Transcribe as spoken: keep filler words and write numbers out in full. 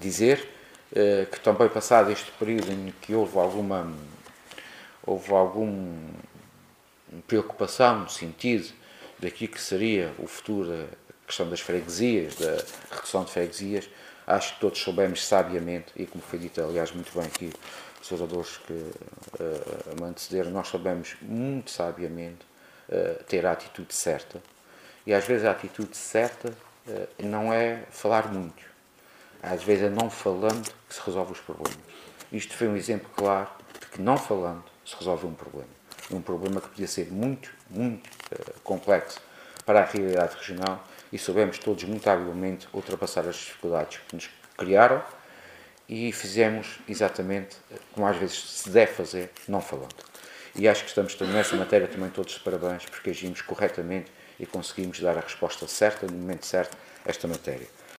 dizer uh, que também passado este período em que houve alguma houve alguma preocupação no sentido daquilo que seria o futuro da questão das freguesias, da redução de freguesias, acho que todos soubemos sabiamente, e como foi dito aliás muito bem aqui os oradores que uh, me antecederam, nós soubemos muito sabiamente uh, ter a atitude certa. E às vezes a atitude certa uh, não é falar muito. Às vezes é não falando que se resolve os problemas. Isto foi um exemplo claro de que não falando se resolve um problema. Um problema que podia ser muito, muito uh, complexo para a realidade regional e soubemos todos muito habilmente ultrapassar as dificuldades que nos criaram e fizemos exatamente como às vezes se deve fazer, não falando. E acho que estamos nessa matéria também todos de parabéns porque agimos corretamente e conseguimos dar a resposta certa, no momento certo, a esta matéria.